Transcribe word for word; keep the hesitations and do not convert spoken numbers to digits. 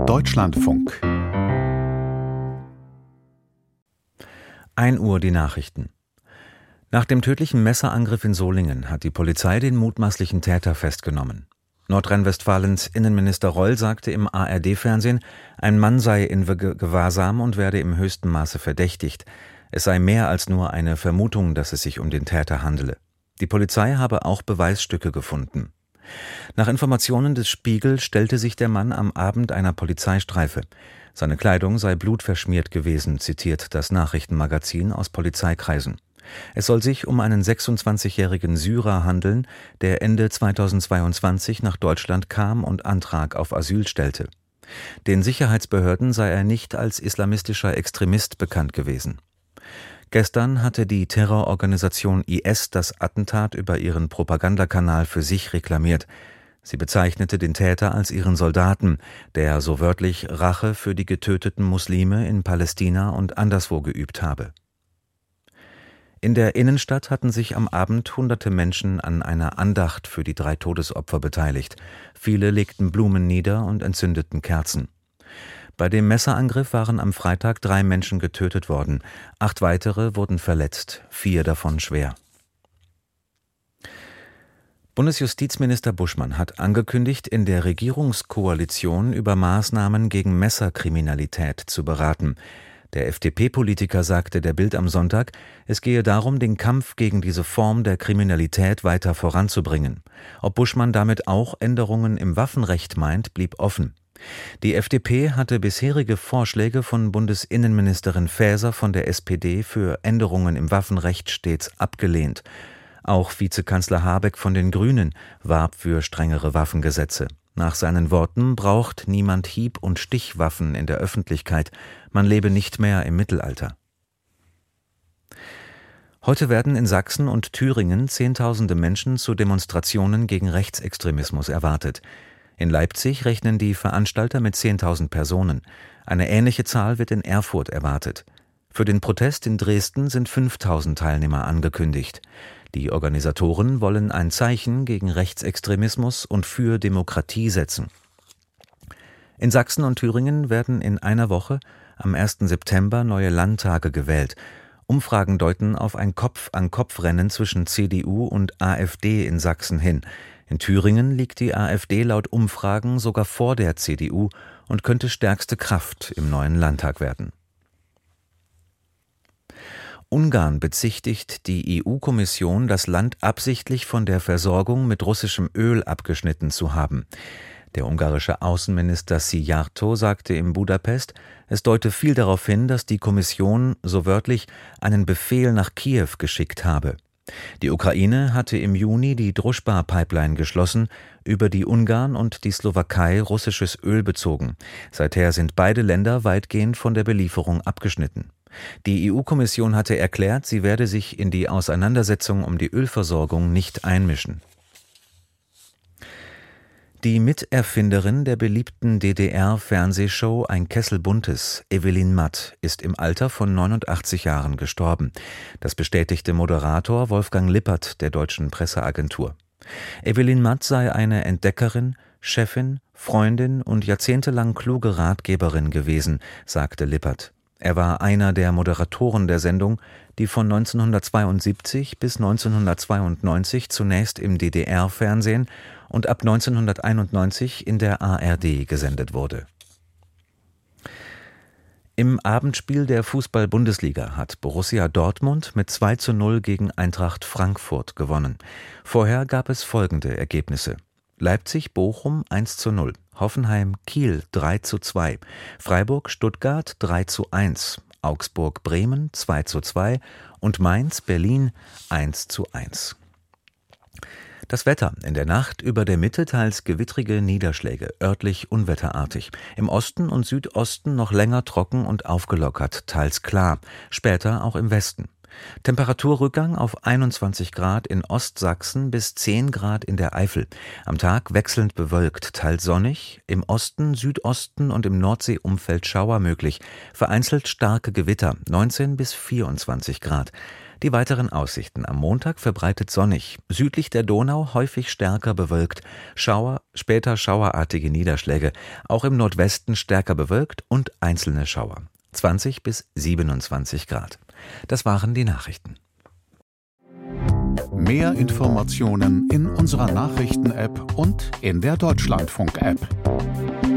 Deutschlandfunk. ein Uhr die Nachrichten. Nach dem tödlichen Messerangriff in Solingen hat die Polizei den mutmaßlichen Täter festgenommen. Nordrhein-Westfalens Innenminister Reul sagte im A R D-Fernsehen, ein Mann sei in Gewahrsam und werde im höchsten Maße verdächtigt. Es sei mehr als nur eine Vermutung, dass es sich um den Täter handele. Die Polizei habe auch Beweisstücke gefunden. Nach Informationen des Spiegel stellte sich der Mann am Abend einer Polizeistreife. Seine Kleidung sei blutverschmiert gewesen, zitiert das Nachrichtenmagazin aus Polizeikreisen. Es soll sich um einen sechsundzwanzigjährigen Syrer handeln, der Ende zweitausendzweiundzwanzig nach Deutschland kam und Antrag auf Asyl stellte. Den Sicherheitsbehörden sei er nicht als islamistischer Extremist bekannt gewesen. Gestern hatte die Terrororganisation I S das Attentat über ihren Propagandakanal für sich reklamiert. Sie bezeichnete den Täter als ihren Soldaten, der so wörtlich Rache für die getöteten Muslime in Palästina und anderswo geübt habe. In der Innenstadt hatten sich am Abend hunderte Menschen an einer Andacht für die drei Todesopfer beteiligt. Viele legten Blumen nieder und entzündeten Kerzen. Bei dem Messerangriff waren am Freitag drei Menschen getötet worden. Acht weitere wurden verletzt, vier davon schwer. Bundesjustizminister Buschmann hat angekündigt, in der Regierungskoalition über Maßnahmen gegen Messerkriminalität zu beraten. Der F D P-Politiker sagte der Bild am Sonntag, es gehe darum, den Kampf gegen diese Form der Kriminalität weiter voranzubringen. Ob Buschmann damit auch Änderungen im Waffenrecht meint, blieb offen. Die F D P hatte bisherige Vorschläge von Bundesinnenministerin Faeser von der S P D für Änderungen im Waffenrecht stets abgelehnt. Auch Vizekanzler Habeck von den Grünen warb für strengere Waffengesetze. Nach seinen Worten braucht niemand Hieb- und Stichwaffen in der Öffentlichkeit. Man lebe nicht mehr im Mittelalter. Heute werden in Sachsen und Thüringen Zehntausende Menschen zu Demonstrationen gegen Rechtsextremismus erwartet. In Leipzig rechnen die Veranstalter mit zehntausend Personen. Eine ähnliche Zahl wird in Erfurt erwartet. Für den Protest in Dresden sind fünftausend Teilnehmer angekündigt. Die Organisatoren wollen ein Zeichen gegen Rechtsextremismus und für Demokratie setzen. In Sachsen und Thüringen werden in einer Woche, am ersten September, neue Landtage gewählt. Umfragen deuten auf ein Kopf-an-Kopf-Rennen zwischen C D U und A f D in Sachsen hin. In Thüringen liegt die A f D laut Umfragen sogar vor der C D U und könnte stärkste Kraft im neuen Landtag werden. Ungarn bezichtigt die E U-Kommission, das Land absichtlich von der Versorgung mit russischem Öl abgeschnitten zu haben. Der ungarische Außenminister Szijjártó sagte in Budapest, es deute viel darauf hin, dass die Kommission, so wörtlich, einen Befehl nach Kiew geschickt habe. Die Ukraine hatte im Juni die Druschba-Pipeline geschlossen, über die Ungarn und die Slowakei russisches Öl bezogen. Seither sind beide Länder weitgehend von der Belieferung abgeschnitten. Die E U-Kommission hatte erklärt, sie werde sich in die Auseinandersetzung um die Ölversorgung nicht einmischen. Die Miterfinderin der beliebten D D R-Fernsehshow Ein Kessel Buntes, Evelyn Matt, ist im Alter von neunundachtzig Jahren gestorben. Das bestätigte Moderator Wolfgang Lippert der Deutschen Presseagentur. Evelyn Matt sei eine Entdeckerin, Chefin, Freundin und jahrzehntelang kluge Ratgeberin gewesen, sagte Lippert. Er war einer der Moderatoren der Sendung, die von neunzehnhundertzweiundsiebzig bis neunzehnhundertzweiundneunzig zunächst im D D R-Fernsehen und ab neunzehnhunderteinundneunzig in der A R D gesendet wurde. Im Abendspiel der Fußball-Bundesliga hat Borussia Dortmund mit zwei zu null gegen Eintracht Frankfurt gewonnen. Vorher gab es folgende Ergebnisse: Leipzig-Bochum eins zu null, Hoffenheim-Kiel drei zu zwei, Freiburg-Stuttgart drei zu eins, Augsburg-Bremen zwei zu zwei und Mainz-Berlin eins zu eins. Das Wetter: In der Nacht über der Mitte teils gewittrige Niederschläge, örtlich unwetterartig. Im Osten und Südosten noch länger trocken und aufgelockert, teils klar. Später auch im Westen. Temperaturrückgang auf einundzwanzig Grad in Ostsachsen bis zehn Grad in der Eifel. Am Tag wechselnd bewölkt, teils sonnig. Im Osten, Südosten und im Nordseeumfeld Schauer möglich. Vereinzelt starke Gewitter, neunzehn bis vierundzwanzig Grad. Die weiteren Aussichten: am Montag verbreitet sonnig, südlich der Donau häufig stärker bewölkt, Schauer, später schauerartige Niederschläge, auch im Nordwesten stärker bewölkt und einzelne Schauer. zwanzig bis siebenundzwanzig Grad. Das waren die Nachrichten. Mehr Informationen in unserer Nachrichten-App und in der Deutschlandfunk-App.